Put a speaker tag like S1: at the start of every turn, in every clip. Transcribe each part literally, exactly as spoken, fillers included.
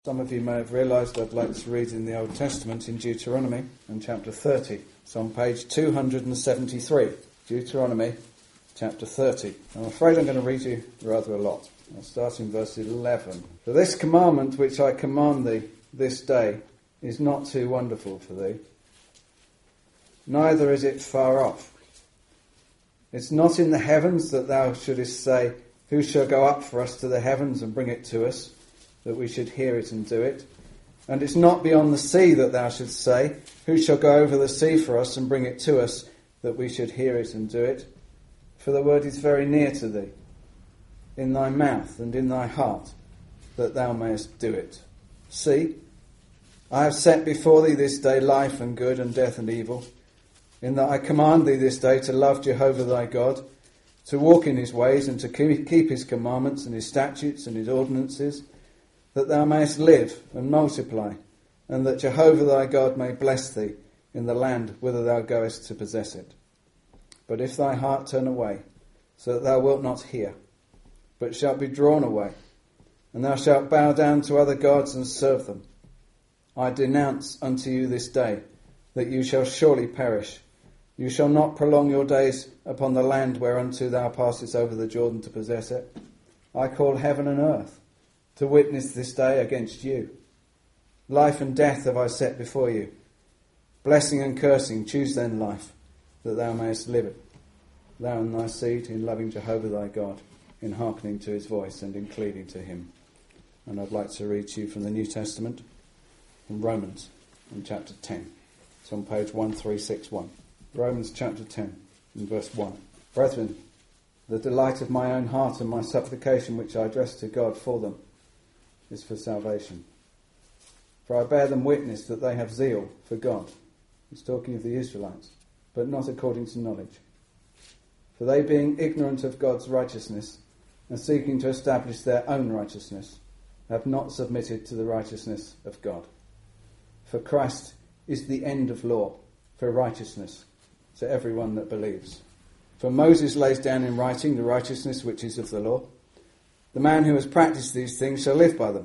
S1: Some of you may have realised I'd like to read in the Old Testament in Deuteronomy and chapter thirty. It's on page two hundred seventy-three. Deuteronomy chapter thirty. I'm afraid I'm going to read you rather a lot. I'll start in verse eleven. For this commandment which I command thee this day is not too wonderful for thee, neither is it far off. It's not in the heavens that thou shouldest say, who shall go up for us to the heavens and bring it to us, that we should hear it and do it. And it's not beyond the sea that thou shouldst say, who shall go over the sea for us and bring it to us, that we should hear it and do it. For the word is very near to thee, in thy mouth and in thy heart, that thou mayest do it. See, I have set before thee this day life and good and death and evil, in that I command thee this day to love Jehovah thy God, to walk in his ways and to keep his commandments and his statutes and his ordinances, that thou mayest live and multiply, and that Jehovah thy God may bless thee in the land whither thou goest to possess it. But if thy heart turn away, so that thou wilt not hear, but shalt be drawn away, and thou shalt bow down to other gods and serve them, I denounce unto you this day that you shall surely perish. You shall not prolong your days upon the land whereunto thou passest over the Jordan to possess it. I call heaven and earth to witness this day against you. Life and death have I set before you. Blessing and cursing, choose then life, that thou mayest live it, thou and thy seed, in loving Jehovah thy God, in hearkening to his voice and in cleaving to him. And I'd like to read to you from the New Testament, from Romans, in chapter ten. It's on page one three six one. Romans chapter ten, in verse one. Brethren, the delight of my own heart and my supplication which I address to God for them is for salvation. For I bear them witness that they have zeal for God. He's talking of the Israelites, but not according to knowledge. For they, being ignorant of God's righteousness and seeking to establish their own righteousness, have not submitted to the righteousness of God. For Christ is the end of law for righteousness to everyone that believes. For Moses lays down in writing the righteousness which is of the law. The man who has practiced these things shall live by them.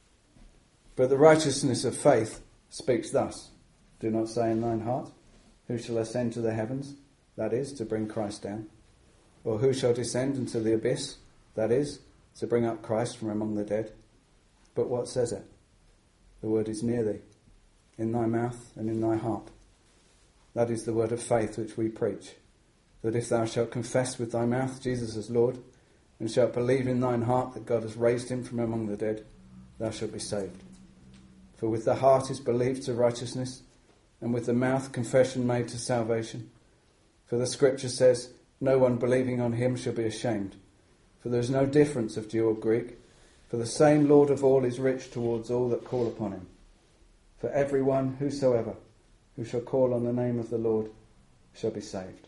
S1: But the righteousness of faith speaks thus. Do not say in thine heart, who shall ascend to the heavens? That is, to bring Christ down. Or who shall descend into the abyss? That is, to bring up Christ from among the dead. But what says it? The word is near thee, in thy mouth and in thy heart. That is the word of faith which we preach, that if thou shalt confess with thy mouth Jesus as Lord, and shalt believe in thine heart that God has raised him from among the dead, thou shalt be saved. For with the heart is believed to righteousness, and with the mouth confession made to salvation. For the scripture says, no one believing on him shall be ashamed. For there is no difference of Jew or Greek, for the same Lord of all is rich towards all that call upon him. For everyone, whosoever, who shall call on the name of the Lord shall be saved.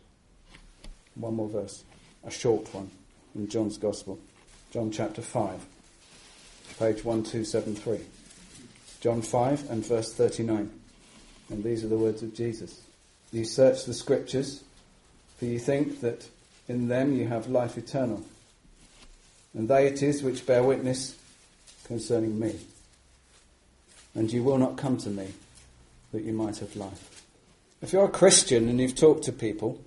S1: One more verse, a short one, in John's Gospel. John chapter five, page one two seven three. John five and verse thirty-nine. And these are the words of Jesus. You search the scriptures, for you think that in them you have life eternal. And they it is which bear witness concerning me. And you will not come to me, that you might have life. If you're a Christian and you've talked to people,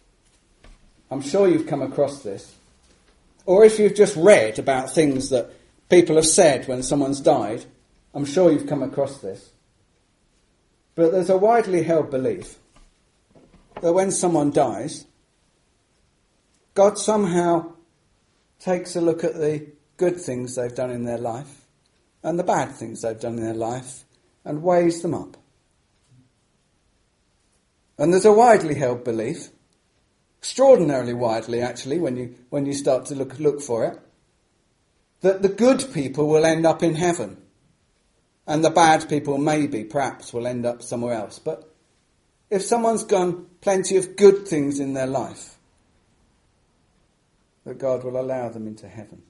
S1: I'm sure you've come across this. Or if you've just read about things that people have said when someone's died, I'm sure you've come across this. But there's a widely held belief that when someone dies, God somehow takes a look at the good things they've done in their life and the bad things they've done in their life and weighs them up. And there's a widely held belief, extraordinarily widely actually when you when you start to look look for it, that the good people will end up in heaven and the bad people maybe perhaps will end up somewhere else. But if someone's done plenty of good things in their life, that God will allow them into heaven.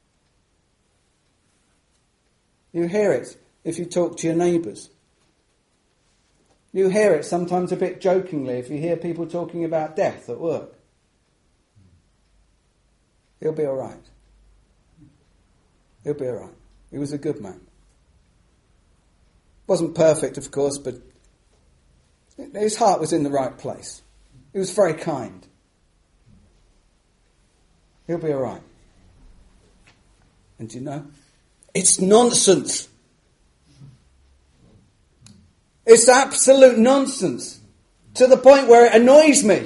S1: You hear it if you talk to your neighbours. You hear it sometimes a bit jokingly if you hear people talking about death at work. He'll be all right. He'll be all right. He was a good man. Wasn't perfect, of course, but his heart was in the right place. He was very kind. He'll be all right. And you know, it's nonsense. It's absolute nonsense. To the point where it annoys me.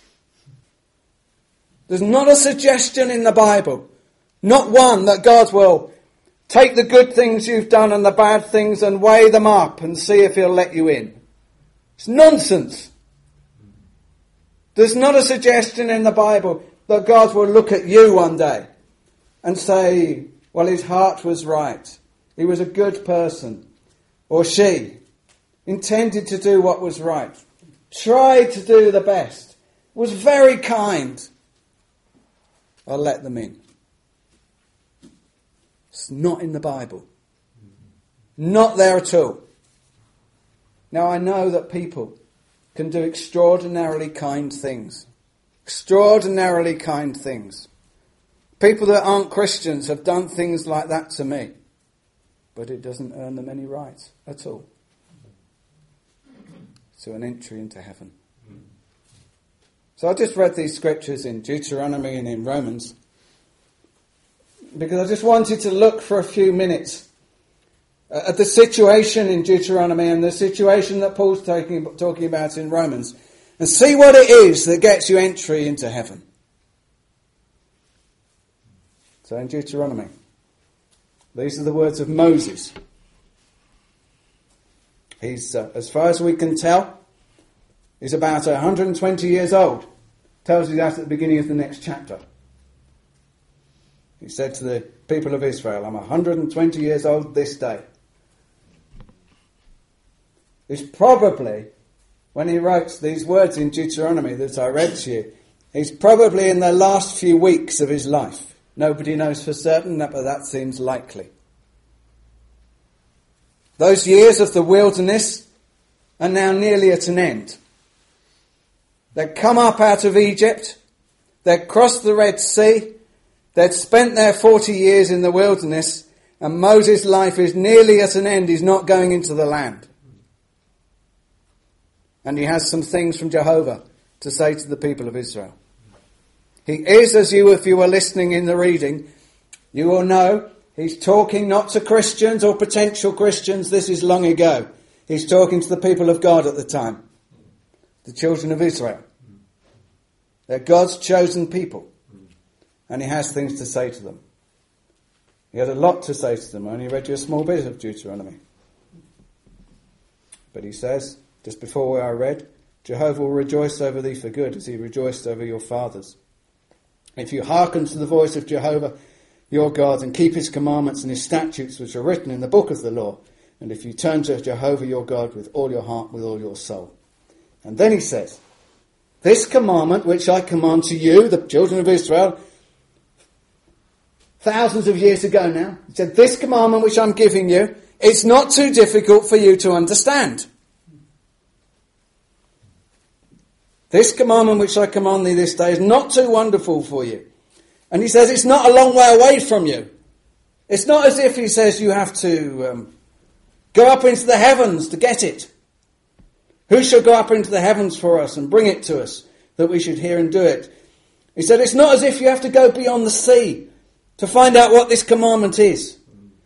S1: There's not a suggestion in the Bible, not one, that God will take the good things you've done and the bad things and weigh them up and see if he'll let you in. It's nonsense. There's not a suggestion in the Bible that God will look at you one day and say, well, his heart was right. He was a good person. Or she intended to do what was right. Tried to do the best. Was very kind. I'll let them in. It's not in the Bible. Not there at all. Now I know that people can do extraordinarily kind things. Extraordinarily kind things. People that aren't Christians have done things like that to me. But it doesn't earn them any rights at all to an entry into heaven. So I just read these scriptures in Deuteronomy and in Romans because I just wanted to look for a few minutes at the situation in Deuteronomy and the situation that Paul's talking, talking about in Romans and see what it is that gets you entry into heaven. So in Deuteronomy, these are the words of Moses. He's, uh, as far as we can tell, he's about one hundred twenty years old. Tells you that at the beginning of the next chapter. He said to the people of Israel, I'm one hundred twenty years old this day. It's probably, when he wrote these words in Deuteronomy that I read to you, he's probably in the last few weeks of his life. Nobody knows for certain, but that seems likely. Those years of the wilderness are now nearly at an end. They'd come up out of Egypt, they'd crossed the Red Sea, they'd spent their forty years in the wilderness, and Moses' life is nearly at an end. He's not going into the land. And he has some things from Jehovah to say to the people of Israel. He is, as you, if you were listening in the reading, you will know, he's talking not to Christians or potential Christians. This is long ago. He's talking to the people of God at the time. The children of Israel. They're God's chosen people. And he has things to say to them. He had a lot to say to them. I only read you a small bit of Deuteronomy. But he says, just before where I read, Jehovah will rejoice over thee for good as he rejoiced over your fathers. If you hearken to the voice of Jehovah your God and keep his commandments and his statutes which are written in the book of the law, and if you turn to Jehovah your God with all your heart, with all your soul. And then he says, this commandment which I command to you, the children of Israel, thousands of years ago now, he said, this commandment which I'm giving you, it's not too difficult for you to understand. This commandment which I command thee this day is not too wonderful for you. And he says it's not a long way away from you. It's not as if he says you have to um, go up into the heavens to get it. Who shall go up into the heavens for us and bring it to us that we should hear and do it? He said it's not as if you have to go beyond the sea to find out what this commandment is.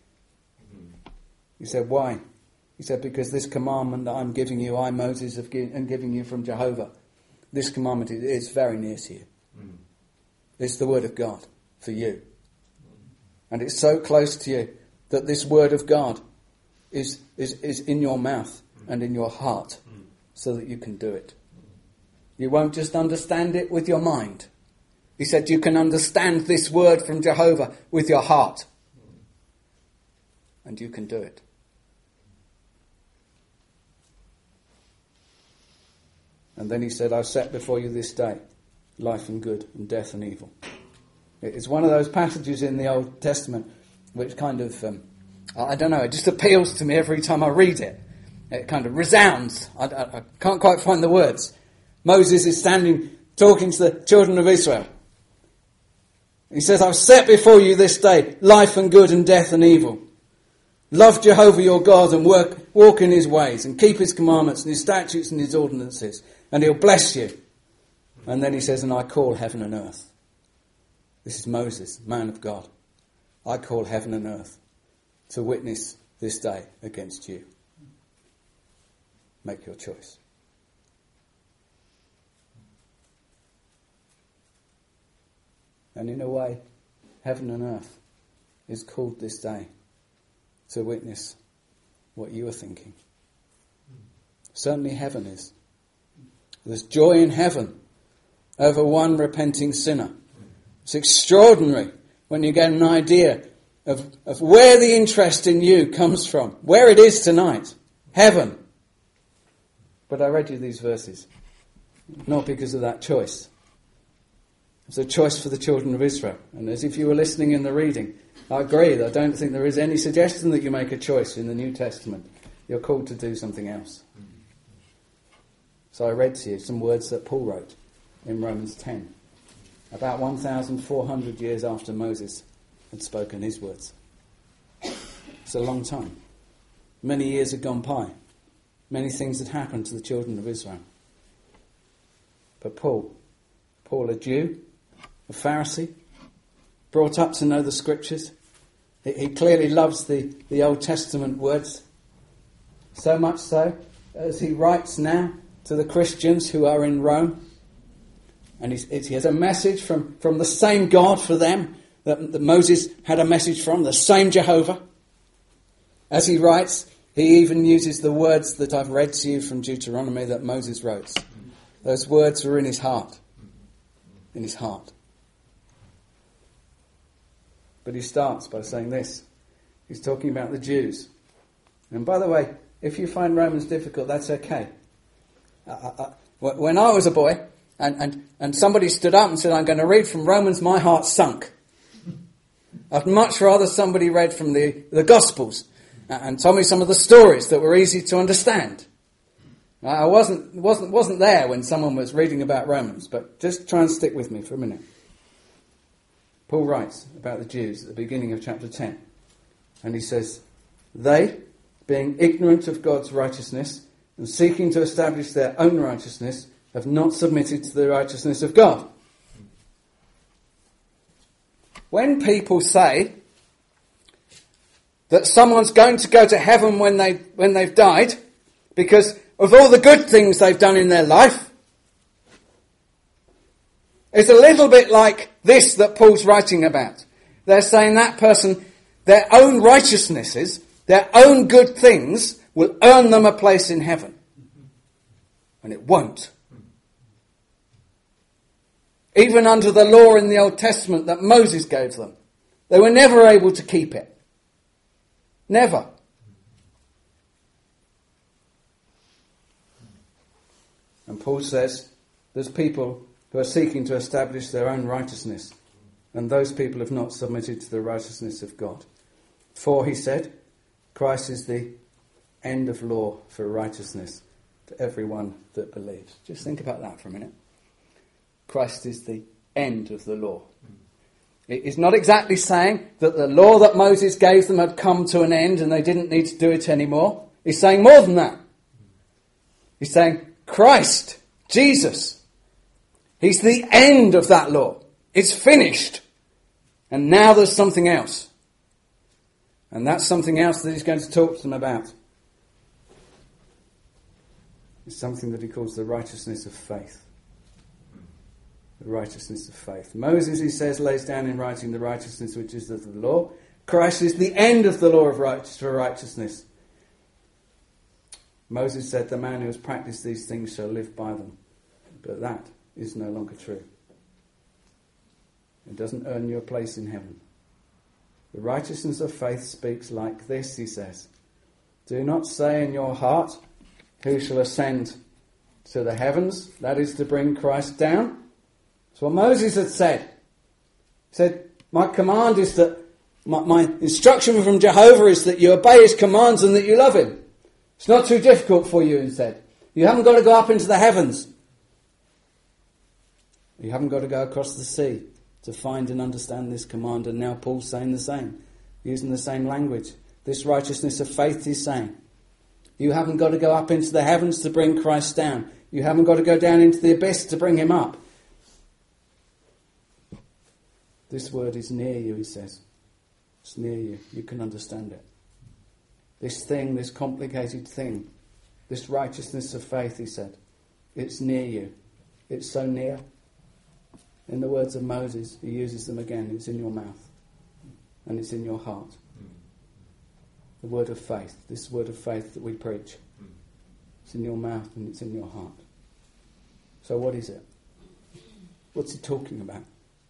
S1: He said, why? He said, because this commandment that I'm giving you, I, Moses, have given, am giving you from Jehovah. This commandment is very near to you. Mm. It's the word of God for you. And it's so close to you that this word of God is, is, is in your mouth and in your heart so that you can do it. You won't just understand it with your mind. He said you can understand this word from Jehovah with your heart. And you can do it. And then he said, I've set before you this day life and good and death and evil. It's one of those passages in the Old Testament which kind of, um, I don't know, it just appeals to me every time I read it. It kind of resounds. I, I, I can't quite find the words. Moses is standing talking to the children of Israel. He says, I've set before you this day life and good and death and evil. Love Jehovah your God and work, walk in his ways and keep his commandments and his statutes and his ordinances, and he'll bless you. And then he says, and I call heaven and earth. This is Moses, man of God. I call heaven and earth to witness this day against you. Make your choice. And in a way, heaven and earth is called this day to witness what you are thinking. Certainly heaven is. There's joy in heaven over one repenting sinner. It's extraordinary when you get an idea of, of where the interest in you comes from, where it is tonight. Heaven. But I read you these verses, not because of that choice. It's a choice for the children of Israel. And as if you were listening in the reading, I agree. I don't think there is any suggestion that you make a choice in the New Testament. You're called to do something else. So I read to you some words that Paul wrote in Romans ten, about one thousand four hundred years after Moses had spoken his words. It's a long time. Many years had gone by. Many things had happened to the children of Israel. But Paul, Paul, a Jew, a Pharisee, brought up to know the Scriptures. He, he clearly loves the, the Old Testament words. So much so, as he writes now to the Christians who are in Rome. And he's, he has a message from, from the same God for them that, that Moses had a message from, the same Jehovah. As he writes, he even uses the words that I've read to you from Deuteronomy that Moses wrote. Those words were in his heart. In his heart. But he starts by saying this. He's talking about the Jews. And by the way, if you find Romans difficult, that's okay. I, I, when I was a boy, and, and, and somebody stood up and said, I'm going to read from Romans, my heart sunk. I'd much rather somebody read from the, the Gospels and told me some of the stories that were easy to understand. I wasn't, wasn't, wasn't there when someone was reading about Romans, but just try and stick with me for a minute. Paul writes about the Jews at the beginning of chapter ten. And he says, they, being ignorant of God's righteousness and seeking to establish their own righteousness, have not submitted to the righteousness of God. When people say that someone's going to go to heaven when they when they've died because of all the good things they've done in their life, it's a little bit like this that Paul's writing about. They're saying that person, their own righteousnesses, their own good things will earn them a place in heaven. And it won't. Even under the law in the Old Testament that Moses gave them, they were never able to keep it. Never. And Paul says there's people who are seeking to establish their own righteousness, and those people have not submitted to the righteousness of God. For, he said, Christ is the end of law for righteousness to everyone that believes. Just think about that for a minute. Christ is the end of the law. It is not exactly saying that the law that Moses gave them had come to an end and they didn't need to do it anymore. He's saying more than that. He's saying Christ, Jesus, he's the end of that law. It's finished. And now there's something else. And that's something else that he's going to talk to them about. It's something that he calls the righteousness of faith. The righteousness of faith. Moses, he says, lays down in writing the righteousness which is of the law. Christ is the end of the law of right, for righteousness. Moses said, the man who has practiced these things shall live by them. But that is no longer true. It doesn't earn you a place in heaven. The righteousness of faith speaks like this, he says. Do not say in your heart, who shall ascend to the heavens? That is to bring Christ down. That's what Moses had said. He said, my command is that, my, my instruction from Jehovah is that you obey his commands and that you love him. It's not too difficult for you, he said. You haven't got to go up into the heavens. You haven't got to go across the sea to find and understand this command. And now Paul's saying the same, using the same language. This righteousness of faith, he's saying. You haven't got to go up into the heavens to bring Christ down. You haven't got to go down into the abyss to bring him up. This word is near you, he says. It's near you. You can understand it. This thing, this complicated thing, this righteousness of faith, he said, it's near you. It's so near. In the words of Moses, he uses them again. It's in your mouth. And it's in your heart. The word of faith, this word of faith that we preach. It's in your mouth and it's in your heart. So what is it? What's he talking about?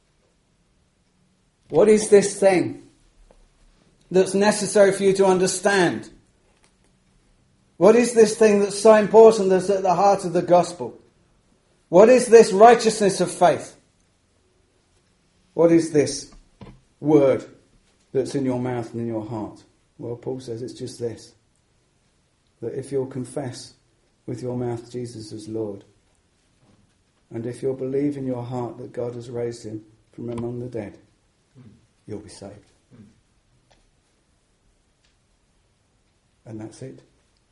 S1: What is this thing that's necessary for you to understand? What is this thing that's so important that's at the heart of the gospel? What is this righteousness of faith? What is this word that's in your mouth and in your heart? Well, Paul says it's just this. That if you'll confess with your mouth Jesus as Lord, and if you'll believe in your heart that God has raised him from among the dead, you'll be saved. And that's it.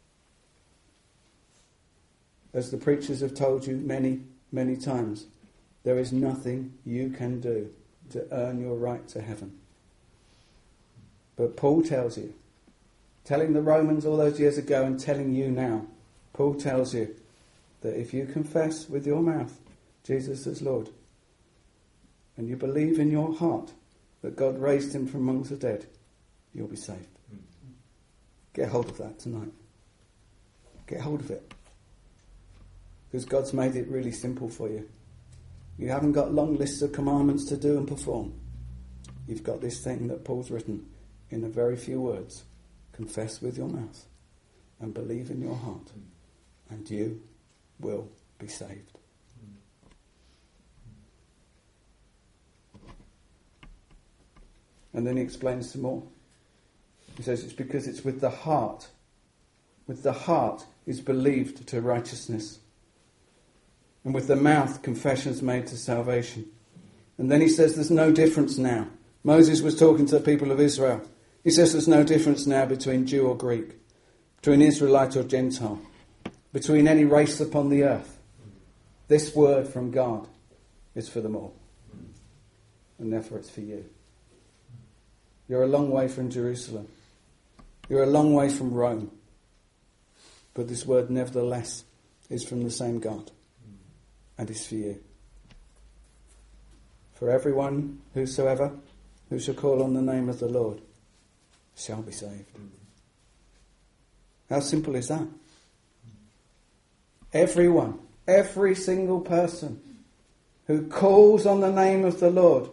S1: As the preachers have told you many, many times, there is nothing you can do to earn your right to heaven. But Paul tells you, telling the Romans all those years ago and telling you now, Paul tells you that if you confess with your mouth Jesus as Lord, and you believe in your heart that God raised him from amongst the dead, you'll be saved. Get hold of that tonight. Get hold of it. Because God's made it really simple for you. You haven't got long lists of commandments to do and perform. You've got this thing that Paul's written in a very few words. Confess with your mouth and believe in your heart, and you will be saved. And then he explains some more. He says it's because it's with the heart. With the heart is believed to righteousness. And with the mouth, confession is made to salvation. And then he says there's no difference now. Moses was talking to the people of Israel. He says there's no difference now between Jew or Greek, between Israelite or Gentile, between any race upon the earth. This word from God is for them all. And therefore it's for you. You're a long way from Jerusalem. You're a long way from Rome. But this word nevertheless is from the same God. And is for you. For everyone, whosoever, who shall call on the name of the Lord, shall be saved. How simple is that? Everyone, every single person who calls on the name of the Lord,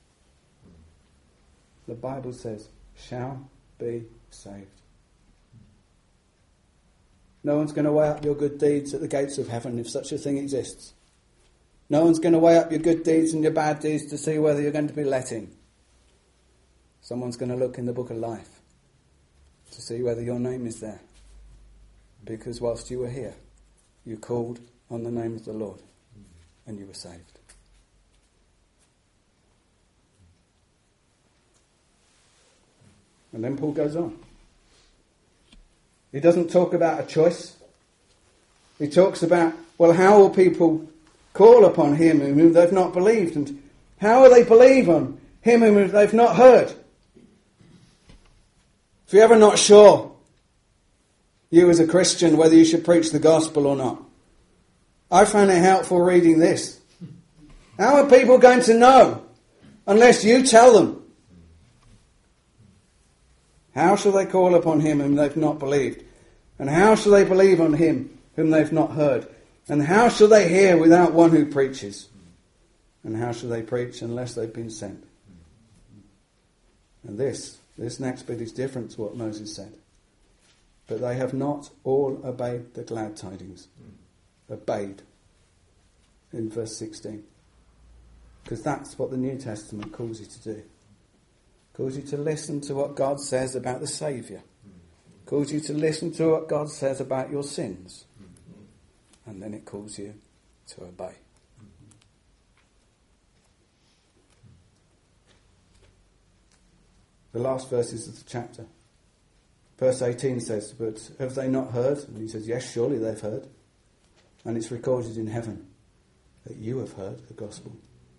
S1: the Bible says, shall be saved. No one's going to weigh up your good deeds at the gates of heaven if such a thing exists. No one's going to weigh up your good deeds and your bad deeds to see whether you're going to be let in. Someone's going to look in the book of life to see whether your name is there. Because whilst you were here, you called on the name of the Lord and you were saved. And then Paul goes on. He doesn't talk about a choice. He talks about, well, how will people call upon him whom they've not believed? And how will they believe on him whom they've not heard? If you're ever not sure, you as a Christian, whether you should preach the gospel or not, I found it helpful reading this. How are people going to know unless you tell them? How shall they call upon him whom they've not believed? And how shall they believe on him whom they've not heard? And how shall they hear without one who preaches? And how shall they preach unless they've been sent? And this, this next bit is different to what Moses said. But they have not all obeyed the glad tidings. Obeyed. In verse sixteen. Because that's what the New Testament calls you to do. Calls you to listen to what God says about the Saviour. Calls you to listen to what God says about your sins. And then it calls you to obey. The last verses of the chapter. Verse eighteen says, but have they not heard? And he says, yes, surely they've heard. And it's recorded in heaven that you have heard the gospel.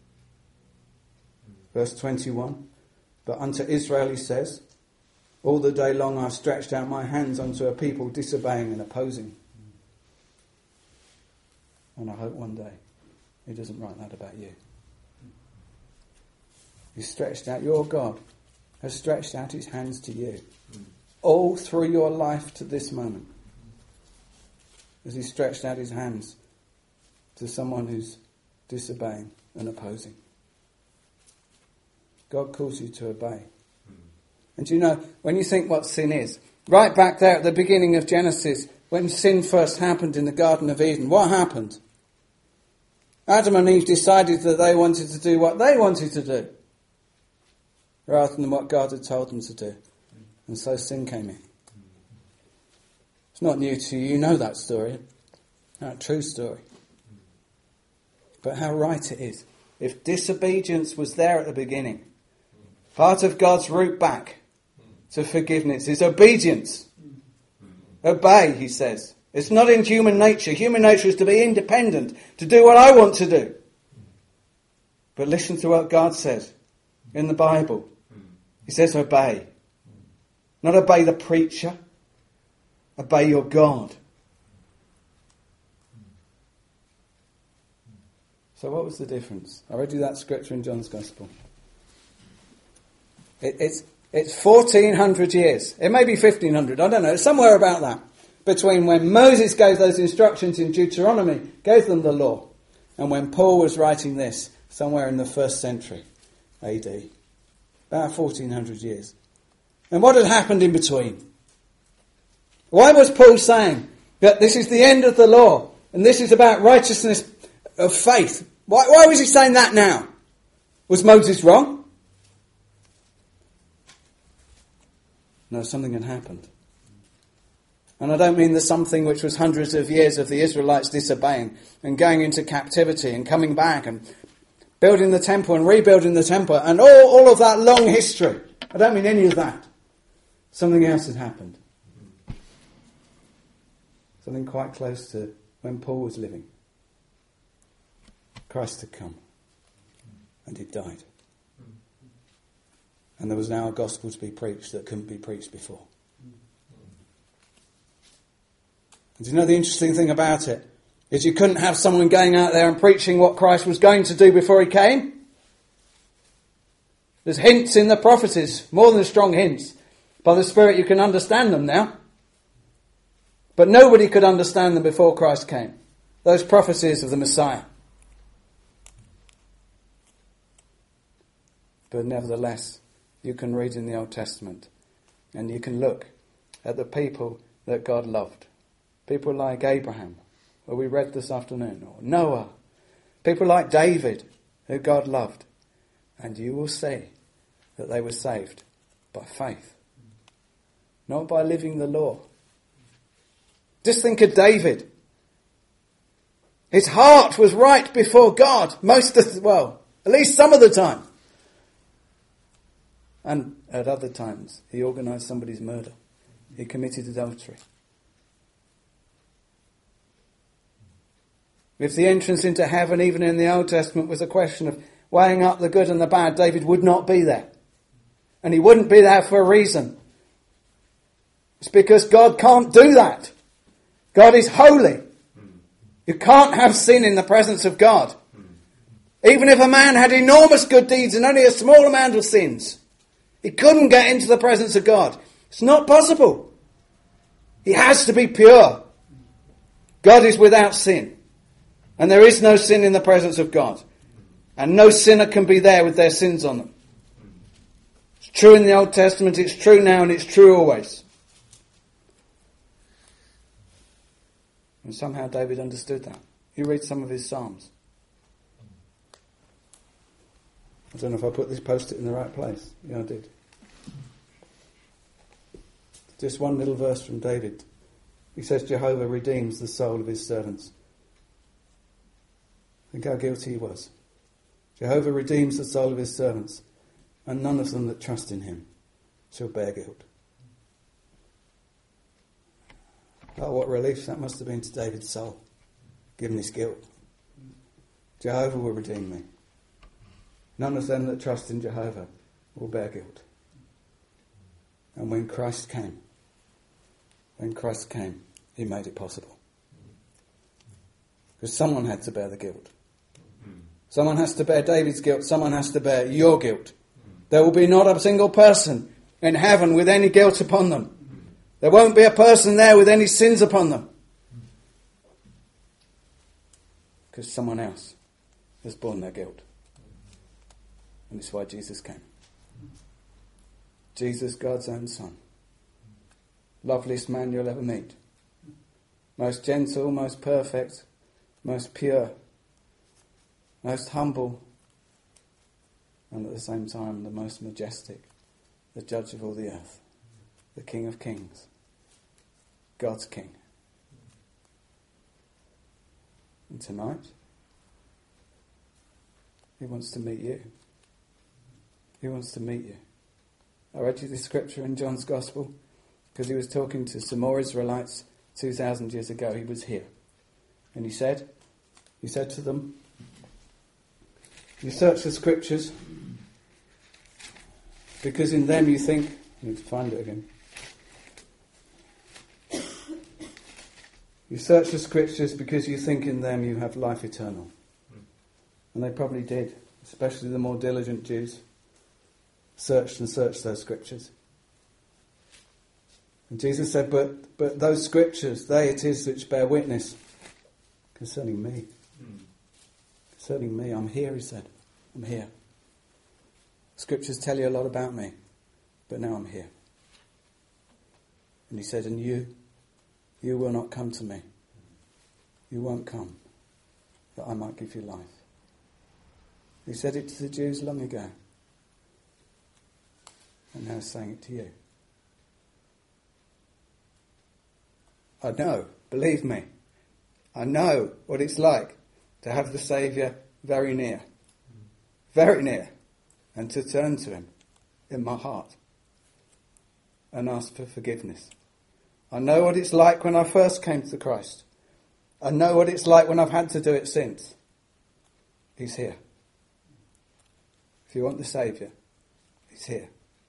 S1: Verse twenty-one, but unto Israel he says, all the day long I've stretched out my hands unto a people disobeying and opposing. And I hope one day he doesn't write that about you. He's stretched out, your God has stretched out his hands to you. All through your life to this moment. As he stretched out his hands to someone who's disobeying and opposing. God calls you to obey. And you know, when you think what sin is, right back there at the beginning of Genesis, when sin first happened in the Garden of Eden, what happened? Adam and Eve decided that they wanted to do what they wanted to do, rather than what God had told them to do. And so sin came in. It's not new to you, you know that story. That true story. But how right it is. If disobedience was there at the beginning, part of God's route back to forgiveness is obedience. Obey, he says. It's not in human nature. Human nature is to be independent, to do what I want to do. But listen to what God says in the Bible. He says obey. Not obey the preacher. Obey your God. So what was the difference? I read you that scripture in John's Gospel. It, it's it's fourteen hundred years. It may be fifteen hundred. I don't know. It's somewhere about that. Between when Moses gave those instructions in Deuteronomy, gave them the law, and when Paul was writing this, somewhere in the first century A D. About fourteen hundred years. And what had happened in between? Why was Paul saying that this is the end of the law, and this is about righteousness of faith? Why, why was he saying that now? Was Moses wrong? No, something had happened. And I don't mean the something which was hundreds of years of the Israelites disobeying and going into captivity and coming back and building the temple and rebuilding the temple and all, all of that long history. I don't mean any of that. Something else had happened. Something quite close to when Paul was living. Christ had come. And he died. And there was now a gospel to be preached that couldn't be preached before. And do you know the interesting thing about it? Is you couldn't have someone going out there and preaching what Christ was going to do before he came. There's hints in the prophecies, more than strong hints. By the Spirit you can understand them now. But nobody could understand them before Christ came. Those prophecies of the Messiah. But nevertheless, you can read in the Old Testament and you can look at the people that God loved. People like Abraham, who we read this afternoon, or Noah. People like David, who God loved. And you will see that they were saved by faith. Not by living the law. Just think of David. His heart was right before God most of the, well, at least some of the time. And at other times, he organised somebody's murder. He committed adultery. If the entrance into heaven, even in the Old Testament, was a question of weighing up the good and the bad, David would not be there. And he wouldn't be there for a reason. It's because God can't do that. God is holy. You can't have sin in the presence of God. Even if a man had enormous good deeds and only a small amount of sins, he couldn't get into the presence of God. It's not possible. He has to be pure. God is without sin. And there is no sin in the presence of God. And no sinner can be there with their sins on them. It's true in the Old Testament, it's true now, and it's true always. And somehow David understood that. You read some of his Psalms. I don't know if I put this post-it in the right place. Yeah, I did. Just one little verse from David. He says, Jehovah redeems the soul of his servants. Think how guilty he was. Jehovah redeems the soul of his servants, and none of them that trust in him shall bear guilt. Oh, what relief that must have been to David's soul, given his guilt. Jehovah will redeem me. None of them that trust in Jehovah will bear guilt. And when Christ came, when Christ came, he made it possible. Because someone had to bear the guilt. Someone has to bear David's guilt. Someone has to bear your guilt. There will be not a single person in heaven with any guilt upon them. There won't be a person there with any sins upon them. Because someone else has borne their guilt. And it's why Jesus came. Jesus, God's own Son. Loveliest man you'll ever meet. Most gentle, most perfect, most pure, most humble, and at the same time the most majestic, the judge of all the earth, the King of kings, God's King. And tonight, he wants to meet you. He wants to meet you. I read you this scripture in John's Gospel because he was talking to some more Israelites two thousand years ago. He was here. And he said, he said to them, you search the scriptures because in them you think, I need to find it again. You search the scriptures because you think in them you have life eternal. And they probably did, especially the more diligent Jews. Searched and searched those scriptures. And Jesus said, but but those scriptures, they it is which bear witness concerning me. Mm. Concerning me, I'm here, he said. I'm here. Scriptures tell you a lot about me, but now I'm here. And he said, and you, you will not come to me. You won't come, that I might give you life. He said it to the Jews long ago. And now he's saying it to you. I know, believe me, I know what it's like to have the Saviour very near, very near, and to turn to him in my heart and ask for forgiveness. I know what it's like when I first came to Christ. I know what it's like when I've had to do it since. He's here. If you want the Saviour, he's here.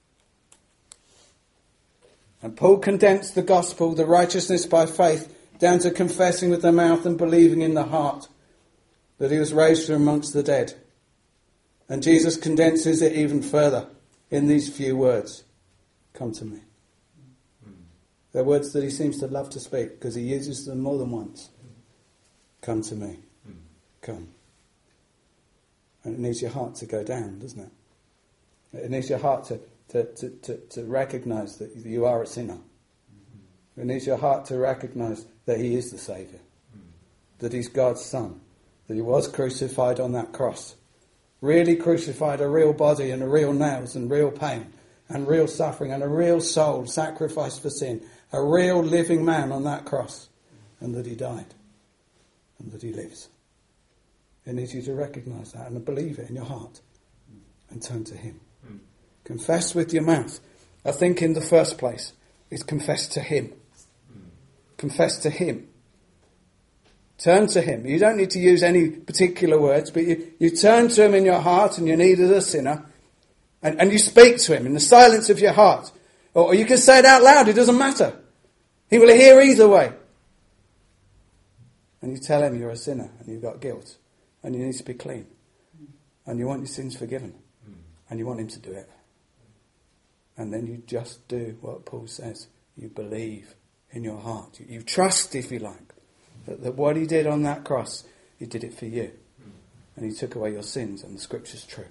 S1: And Paul condensed the gospel, the righteousness by faith, down to confessing with the mouth and believing in the heart that he was raised from amongst the dead. And Jesus condenses it even further in these few words. Come to me. They're words that he seems to love to speak because he uses them more than once. Come to me. Come. And it needs your heart to go down, doesn't it? It needs your heart to To, to, to, to recognise that you are a sinner. Mm-hmm. It needs your heart to recognise that he is the Saviour. Mm-hmm. That he's God's Son. That he was crucified on that cross. Really crucified, a real body and a real nails and real pain and real suffering and a real soul sacrificed for sin. A real living man on that cross. And that he died. And that he lives. It needs you to recognise that and believe it in your heart. And turn to him. Mm-hmm. Confess with your mouth. I think in the first place is confess to him. Confess to him. Turn to him. You don't need to use any particular words, but you, you turn to him in your heart and your need as a sinner, and, and you speak to him in the silence of your heart. Or, or you can say it out loud, it doesn't matter. He will hear either way. And you tell him you're a sinner and you've got guilt and you need to be clean. And you want your sins forgiven. And you want him to do it. And then you just do what Paul says. You believe in your heart. You, you trust, if you like, that, that what he did on that cross, he did it for you. And he took away your sins, and the scripture's true.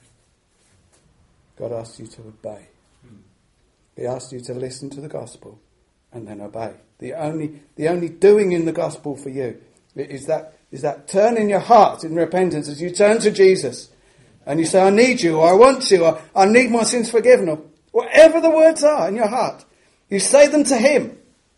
S1: God asks you to obey. He asks you to listen to the gospel and then obey. The only the only doing in the gospel for you is that is that turn in your heart in repentance as you turn to Jesus and you say, I need you, or I want you, or I need my sins forgiven, or whatever the words are in your heart. You say them to him.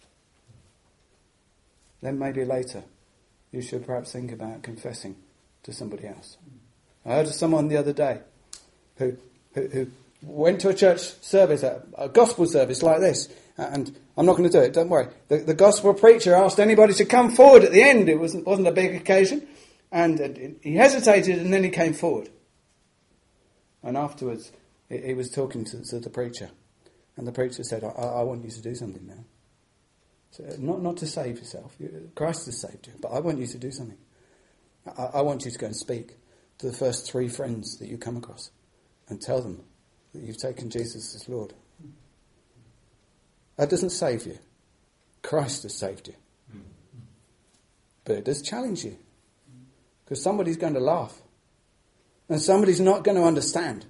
S1: Then maybe later you should perhaps think about confessing to somebody else. I heard of someone the other day who who, who went to a church service, a, a gospel service like this, and I'm not going to do it, don't worry. The, the gospel preacher asked anybody to come forward at the end. It wasn't, wasn't a big occasion. And uh, he hesitated, and then he came forward. And afterwards, he, he was talking to, to the preacher. And the preacher said, I, I want you to do something now. So not, not to save yourself. Christ has saved you. But I want you to do something. I, I want you to go and speak to the first three friends that you come across and tell them that you've taken Jesus as Lord. That doesn't save you. Christ has saved you. But it does challenge you. Because somebody's going to laugh. And somebody's not going to understand.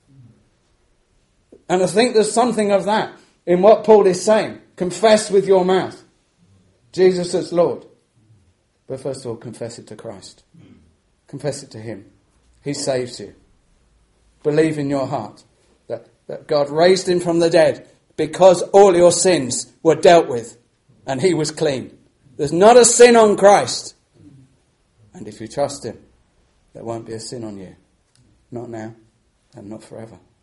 S1: And I think there's something of that in what Paul is saying. Confess with your mouth Jesus as Lord. But first of all, confess it to Christ. Confess it to him. He saves you. Believe in your heart that, that God raised him from the dead because all your sins were dealt with and he was clean. There's not a sin on Christ. And if you trust him, there won't be a sin on you. Not now and not forever.